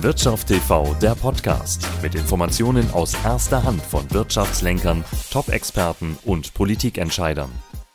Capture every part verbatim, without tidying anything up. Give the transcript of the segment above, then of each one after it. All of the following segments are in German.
Wirtschaft T V, der Podcast mit Informationen aus erster Hand von Wirtschaftslenkern, Top-Experten und Politikentscheidern.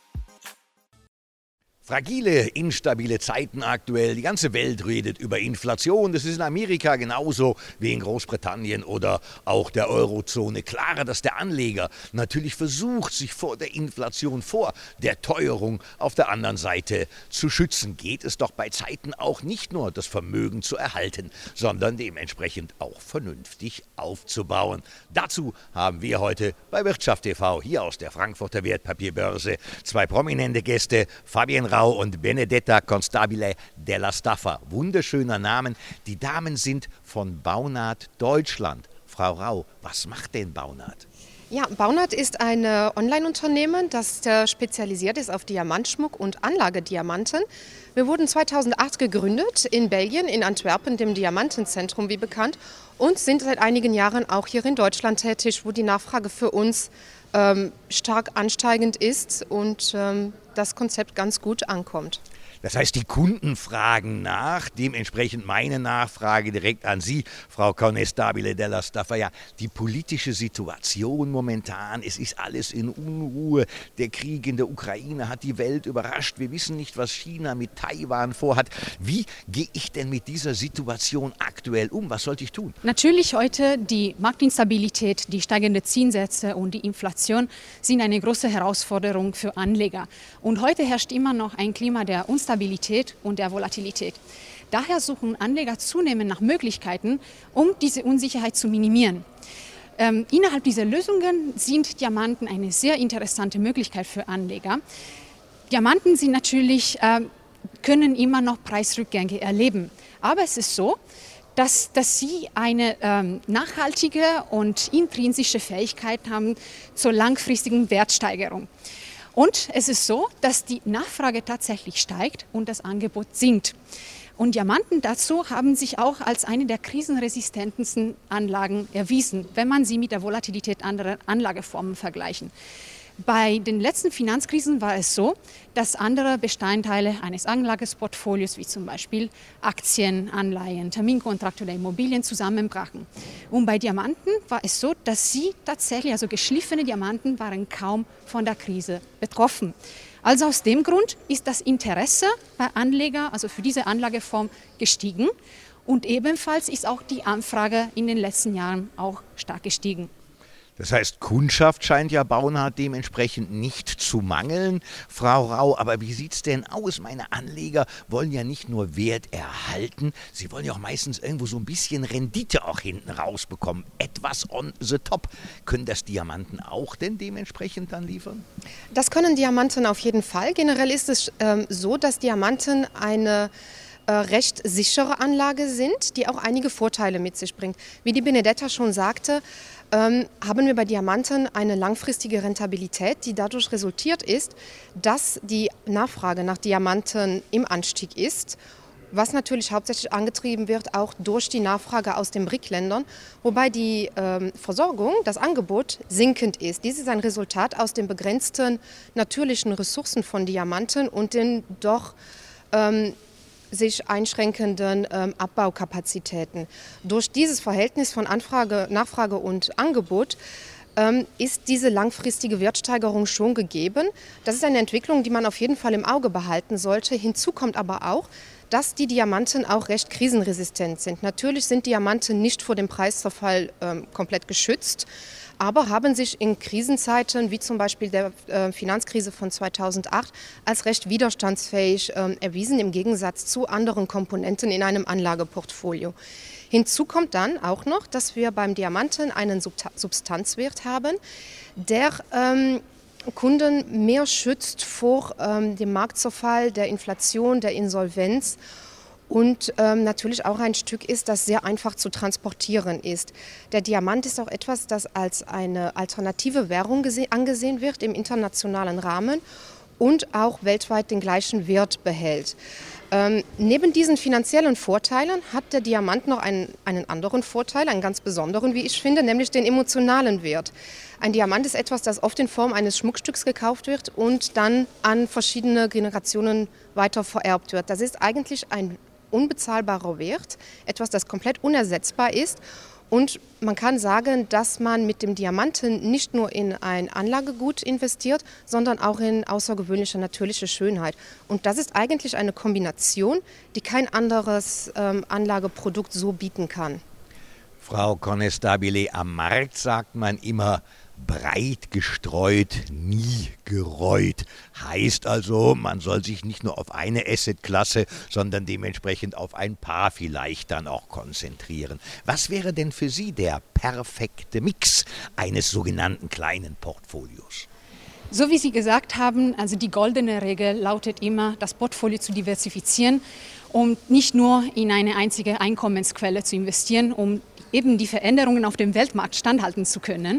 Fragile, instabile Zeiten aktuell. Die ganze Welt redet über Inflation. Das ist in Amerika genauso wie in Großbritannien oder auch der Eurozone. Klarer, dass der Anleger natürlich versucht, sich vor der Inflation, vor der Teuerung auf der anderen Seite zu schützen. Geht es doch bei Zeiten auch nicht nur, das Vermögen zu erhalten, sondern dementsprechend auch vernünftig aufzubauen. Dazu haben wir heute bei Wirtschaft T V hier aus der Frankfurter Wertpapierbörse zwei prominente Gäste, Fabian Rau und Benedetta Constabile della Staffa. Wunderschöner Namen. Die Damen sind von Baunat Deutschland. Frau Rau, was macht denn Baunat? Ja, Baunat ist ein Online-Unternehmen, das äh, spezialisiert ist auf Diamantschmuck und Anlagediamanten. Wir wurden zweitausendacht gegründet in Belgien, in Antwerpen, dem Diamantenzentrum wie bekannt, und sind seit einigen Jahren auch hier in Deutschland tätig, wo die Nachfrage für uns ähm, stark ansteigend ist und ähm, das Konzept ganz gut ankommt. Das heißt, die Kunden fragen nach, dementsprechend meine Nachfrage direkt an Sie, Frau Constabile della Staffa. Ja, die politische Situation momentan, es ist alles in Unruhe. Der Krieg in der Ukraine hat die Welt überrascht. Wir wissen nicht, was China mit Taiwan vorhat. Wie gehe ich denn mit dieser Situation aktuell um? Was sollte ich tun? Natürlich heute die Marktinstabilität, die steigenden Zinssätze und die Inflation sind eine große Herausforderung für Anleger. Und heute herrscht immer noch ein Klima der Unstabilität und der Volatilität. Daher suchen Anleger zunehmend nach Möglichkeiten, um diese Unsicherheit zu minimieren. Ähm, innerhalb dieser Lösungen sind Diamanten eine sehr interessante Möglichkeit für Anleger. Diamanten sind natürlich, äh, können immer noch Preisrückgänge erleben. Aber es ist so, dass, dass sie eine ähm, nachhaltige und intrinsische Fähigkeit haben zur langfristigen Wertsteigerung. Und es ist so, dass die Nachfrage tatsächlich steigt und das Angebot sinkt. Und Diamanten dazu haben sich auch als eine der krisenresistentesten Anlagen erwiesen, wenn man sie mit der Volatilität anderer Anlageformen vergleichen. Bei den letzten Finanzkrisen war es so, dass andere Bestandteile eines Anlageportfolios, wie zum Beispiel Aktien, Anleihen, Terminkontrakte oder Immobilien, zusammenbrachen. Und bei Diamanten war es so, dass sie tatsächlich, also geschliffene Diamanten, waren kaum von der Krise betroffen. Also aus dem Grund ist das Interesse bei Anlegern, also für diese Anlageform, gestiegen. Und ebenfalls ist auch die Anfrage in den letzten Jahren auch stark gestiegen. Das heißt, Kundschaft scheint ja Baunat dementsprechend nicht zu mangeln. Frau Rau, aber wie sieht es denn aus? Meine Anleger wollen ja nicht nur Wert erhalten, sie wollen ja auch meistens irgendwo so ein bisschen Rendite auch hinten rausbekommen. Etwas on the top. Können das Diamanten auch denn dementsprechend dann liefern? Das können Diamanten auf jeden Fall. Generell ist es ähm, so, dass Diamanten eine äh, recht sichere Anlage sind, die auch einige Vorteile mit sich bringt. Wie die Benedetta schon sagte, Ähm, haben wir bei Diamanten eine langfristige Rentabilität, die dadurch resultiert ist, dass die Nachfrage nach Diamanten im Anstieg ist, was natürlich hauptsächlich angetrieben wird auch durch die Nachfrage aus den B R I C-Ländern, wobei die ähm, Versorgung, das Angebot sinkend ist. Dies ist ein Resultat aus den begrenzten natürlichen Ressourcen von Diamanten und den doch ähm, sich einschränkenden ähm, Abbaukapazitäten. Durch dieses Verhältnis von Anfrage, Nachfrage und Angebot ähm, ist diese langfristige Wertsteigerung schon gegeben. Das ist eine Entwicklung, die man auf jeden Fall im Auge behalten sollte. Hinzu kommt aber auch, dass die Diamanten auch recht krisenresistent sind. Natürlich sind Diamanten nicht vor dem Preisverfall ähm, komplett geschützt, aber haben sich in Krisenzeiten, wie zum Beispiel der äh, Finanzkrise von zweitausendacht, als recht widerstandsfähig äh, erwiesen, im Gegensatz zu anderen Komponenten in einem Anlageportfolio. Hinzu kommt dann auch noch, dass wir beim Diamanten einen Substanzwert haben, der ähm, Kunden mehr schützt vor ähm, dem Marktzerfall, der Inflation, der Insolvenz. Und ähm, natürlich auch ein Stück ist, das sehr einfach zu transportieren ist. Der Diamant ist auch etwas, das als eine alternative Währung angesehen wird im internationalen Rahmen und auch weltweit den gleichen Wert behält. Ähm, neben diesen finanziellen Vorteilen hat der Diamant noch einen, einen anderen Vorteil, einen ganz besonderen, wie ich finde, nämlich den emotionalen Wert. Ein Diamant ist etwas, das oft in Form eines Schmuckstücks gekauft wird und dann an verschiedene Generationen weiter vererbt wird. Das ist eigentlich ein unbezahlbarer Wert, etwas, das komplett unersetzbar ist. Und man kann sagen, dass man mit dem Diamanten nicht nur in ein Anlagegut investiert, sondern auch in außergewöhnliche natürliche Schönheit. Und das ist eigentlich eine Kombination, die kein anderes ähm, Anlageprodukt so bieten kann. Frau Conestabile, am Markt sagt man immer, breit gestreut, nie gereut. Heißt also, man soll sich nicht nur auf eine Assetklasse, sondern dementsprechend auf ein paar vielleicht dann auch konzentrieren. Was wäre denn für Sie der perfekte Mix eines sogenannten kleinen Portfolios? So wie Sie gesagt haben, also die goldene Regel lautet immer, das Portfolio zu diversifizieren, um nicht nur in eine einzige Einkommensquelle zu investieren, um eben die Veränderungen auf dem Weltmarkt standhalten zu können.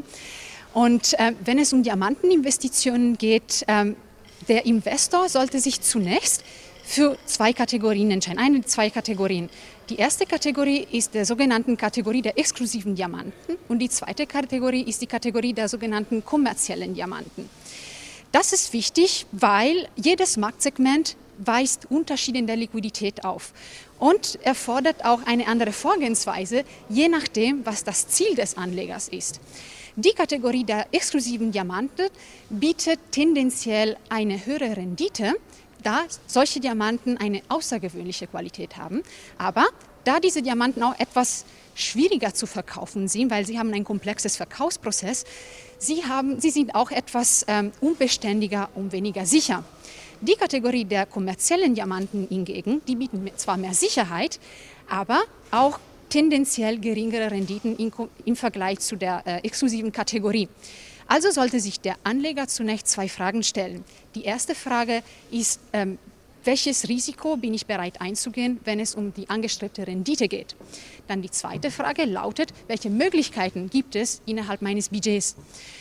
Und äh, wenn es um Diamanteninvestitionen geht, ähm, der Investor sollte sich zunächst für zwei Kategorien entscheiden, eine, zwei Kategorien. Die erste Kategorie ist der sogenannten Kategorie der exklusiven Diamanten und die zweite Kategorie ist die Kategorie der sogenannten kommerziellen Diamanten. Das ist wichtig, weil jedes Marktsegment weist Unterschiede in der Liquidität auf und erfordert auch eine andere Vorgehensweise, je nachdem, was das Ziel des Anlegers ist. Die Kategorie der exklusiven Diamanten bietet tendenziell eine höhere Rendite, da solche Diamanten eine außergewöhnliche Qualität haben. Aber da diese Diamanten auch etwas schwieriger zu verkaufen sind, weil sie haben ein komplexes Verkaufsprozess, sie, haben, sie sind auch etwas ähm, unbeständiger und weniger sicher. Die Kategorie der kommerziellen Diamanten hingegen, die bieten zwar mehr Sicherheit, aber auch tendenziell geringere Renditen im Vergleich zu der äh, exklusiven Kategorie. Also sollte sich der Anleger zunächst zwei Fragen stellen. Die erste Frage ist, ähm, welches Risiko bin ich bereit einzugehen, wenn es um die angestrebte Rendite geht? Dann die zweite Frage lautet, welche Möglichkeiten gibt es innerhalb meines Budgets?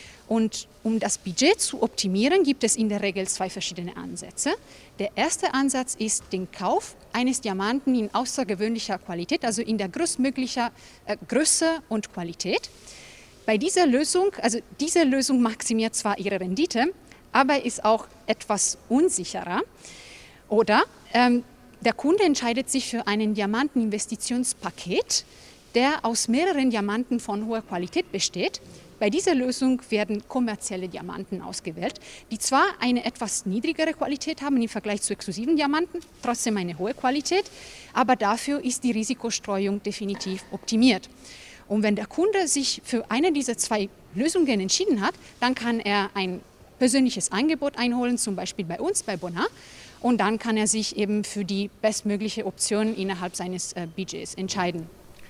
Und um das Budget zu optimieren, gibt es in der Regel zwei verschiedene Ansätze. Der erste Ansatz ist den Kauf eines Diamanten in außergewöhnlicher Qualität, also in der größtmöglicher äh, Größe und Qualität. Bei dieser Lösung, also diese Lösung maximiert zwar ihre Rendite, aber ist auch etwas unsicherer. Oder ähm, der Kunde entscheidet sich für ein Diamanteninvestitionspaket, der aus mehreren Diamanten von hoher Qualität besteht. Bei dieser Lösung werden kommerzielle Diamanten ausgewählt, die zwar eine etwas niedrigere Qualität haben im Vergleich zu exklusiven Diamanten, trotzdem eine hohe Qualität, aber dafür ist die Risikostreuung definitiv optimiert. Und wenn der Kunde sich für eine dieser zwei Lösungen entschieden hat, dann kann er ein persönliches Angebot einholen, zum Beispiel bei uns, bei Bonnat, und dann kann er sich eben für die bestmögliche Option innerhalb seines äh, Budgets entscheiden.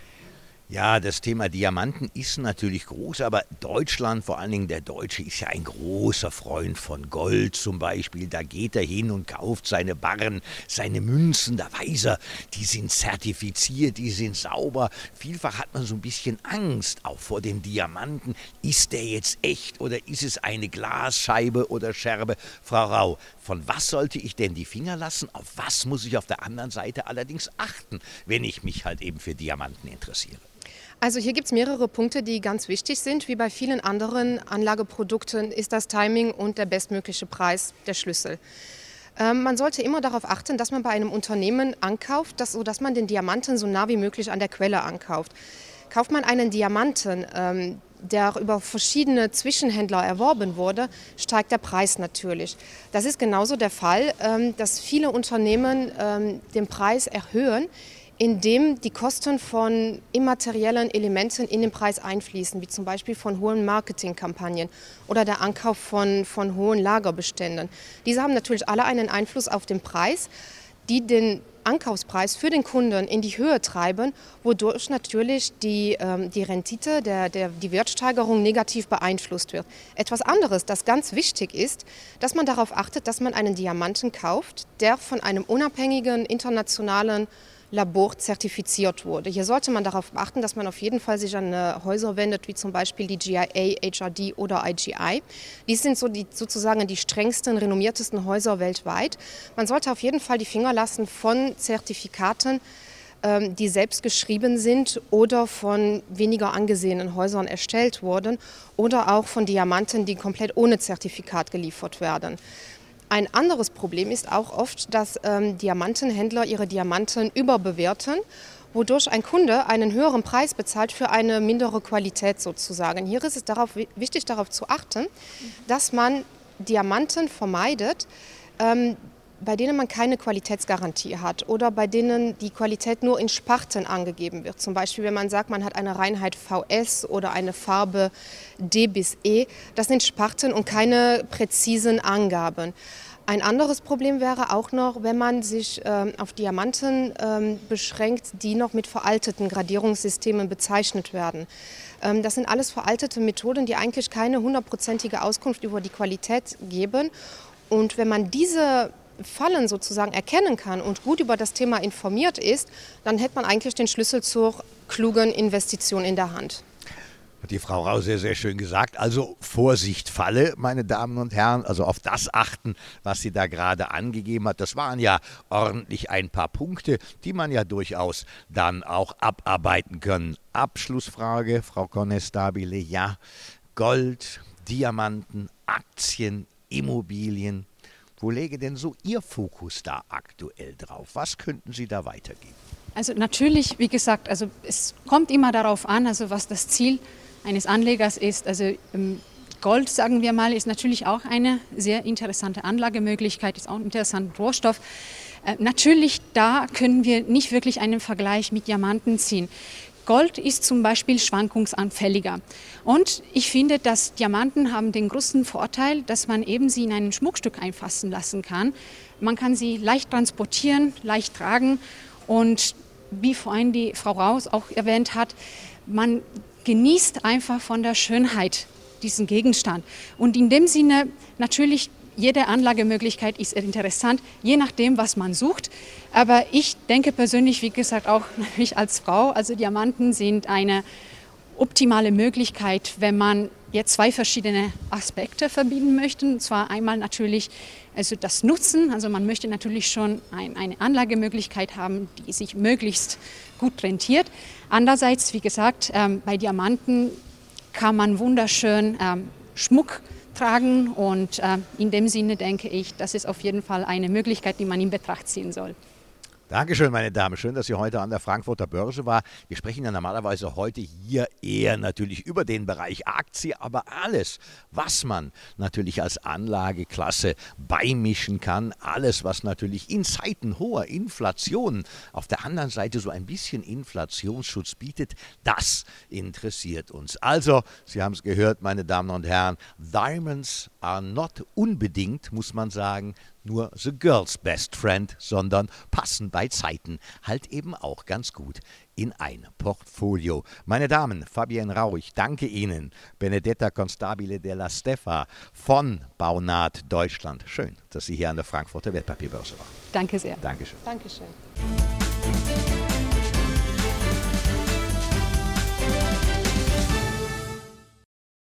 Ja, das Thema Diamanten ist natürlich groß, aber Deutschland, vor allen Dingen der Deutsche, ist ja ein großer Freund von Gold zum Beispiel. Da geht er hin und kauft seine Barren, seine Münzen, da weiß er, die sind zertifiziert, die sind sauber. Vielfach hat man so ein bisschen Angst, auch vor dem Diamanten. Ist der jetzt echt oder ist es eine Glasscheibe oder Scherbe? Frau Rau, von was sollte ich denn die Finger lassen? Auf was muss ich auf der anderen Seite allerdings achten, wenn ich mich halt eben für Diamanten interessiere? Also hier gibt es mehrere Punkte, die ganz wichtig sind. Wie bei vielen anderen Anlageprodukten ist das Timing und der bestmögliche Preis der Schlüssel. Ähm, man sollte immer darauf achten, dass man bei einem Unternehmen ankauft, dass, sodass man den Diamanten so nah wie möglich an der Quelle ankauft. Kauft man einen Diamanten, ähm, der über verschiedene Zwischenhändler erworben wurde, steigt der Preis natürlich. Das ist genauso der Fall, ähm, dass viele Unternehmen ähm, den Preis erhöhen, indem die Kosten von immateriellen Elementen in den Preis einfließen, wie zum Beispiel von hohen Marketingkampagnen oder der Ankauf von, von hohen Lagerbeständen. Diese haben natürlich alle einen Einfluss auf den Preis, die den Ankaufspreis für den Kunden in die Höhe treiben, wodurch natürlich die, ähm, die Rendite, der, der, die Wertsteigerung negativ beeinflusst wird. Etwas anderes, das ganz wichtig ist, dass man darauf achtet, dass man einen Diamanten kauft, der von einem unabhängigen internationalen Labor zertifiziert wurde. Hier sollte man darauf achten, dass man auf jeden Fall sich an äh, Häuser wendet, wie zum Beispiel die G I A, H R D oder I G I. Dies sind so die, sozusagen die strengsten, renommiertesten Häuser weltweit. Man sollte auf jeden Fall die Finger lassen von Zertifikaten, ähm, die selbst geschrieben sind oder von weniger angesehenen Häusern erstellt wurden oder auch von Diamanten, die komplett ohne Zertifikat geliefert werden. Ein anderes Problem ist auch oft, dass ähm, Diamantenhändler ihre Diamanten überbewerten, wodurch ein Kunde einen höheren Preis bezahlt für eine mindere Qualität sozusagen. Hier ist es darauf, wichtig darauf zu achten, dass man Diamanten vermeidet, ähm, bei denen man keine Qualitätsgarantie hat oder bei denen die Qualität nur in Sparten angegeben wird. Zum Beispiel, wenn man sagt, man hat eine Reinheit V S oder eine Farbe D bis E. Das sind Sparten und keine präzisen Angaben. Ein anderes Problem wäre auch noch, wenn man sich ähm, auf Diamanten ähm, beschränkt, die noch mit veralteten Gradierungssystemen bezeichnet werden. Ähm, das sind alles veraltete Methoden, die eigentlich keine hundertprozentige Auskunft über die Qualität geben. Und wenn man diese Fallen sozusagen erkennen kann und gut über das Thema informiert ist, dann hätte man eigentlich den Schlüssel zur klugen Investition in der Hand. Hat die Frau Rau sehr, sehr schön gesagt. Also Vorsicht, Falle, meine Damen und Herren. Also auf das achten, was sie da gerade angegeben hat. Das waren ja ordentlich ein paar Punkte, die man ja durchaus dann auch abarbeiten können. Abschlussfrage, Frau Conestabile. Ja, Gold, Diamanten, Aktien, Immobilien. Wo läge denn so Ihr Fokus da aktuell drauf? Was könnten Sie da weitergeben? Also natürlich, wie gesagt, also es kommt immer darauf an, also was das Ziel eines Anlegers ist. Also Gold, sagen wir mal, ist natürlich auch eine sehr interessante Anlagemöglichkeit, ist auch ein interessanter Rohstoff. Äh, natürlich, da können wir nicht wirklich einen Vergleich mit Diamanten ziehen. Gold ist zum Beispiel schwankungsanfälliger. Und ich finde, dass Diamanten haben den großen Vorteil, dass man eben sie in ein Schmuckstück einfassen lassen kann. Man kann sie leicht transportieren, leicht tragen und wie vorhin die Frau Raus auch erwähnt hat, man genießt einfach von der Schönheit diesen Gegenstand. Und in dem Sinne natürlich, jede Anlagemöglichkeit ist interessant, je nachdem, was man sucht. Aber ich denke persönlich, wie gesagt, auch natürlich als Frau, also Diamanten sind eine optimale Möglichkeit, wenn man jetzt zwei verschiedene Aspekte verbinden möchte. Und zwar einmal natürlich also das Nutzen, also man möchte natürlich schon ein, eine Anlagemöglichkeit haben, die sich möglichst gut rentiert. Andererseits, wie gesagt, ähm, bei Diamanten kann man wunderschön ähm, Schmuck tragen und äh, in dem Sinne denke ich, das ist auf jeden Fall eine Möglichkeit, die man in Betracht ziehen soll. Dankeschön, meine Damen. Schön, dass Sie heute an der Frankfurter Börse war. Wir sprechen ja normalerweise heute hier eher natürlich über den Bereich Aktie, aber alles, was man natürlich als Anlageklasse beimischen kann, alles, was natürlich in Zeiten hoher Inflation auf der anderen Seite so ein bisschen Inflationsschutz bietet, das interessiert uns. Also, Sie haben es gehört, meine Damen und Herren, Diamonds are not unbedingt, muss man sagen, nur the girl's best friend, sondern passen bei Zeiten halt eben auch ganz gut in ein Portfolio. Meine Damen, Fabienne Rau, ich danke Ihnen. Benedetta Constabile della Steffa von Baunat Deutschland. Schön, dass Sie hier an der Frankfurter Wertpapierbörse waren. Danke sehr. Dankeschön. Dankeschön.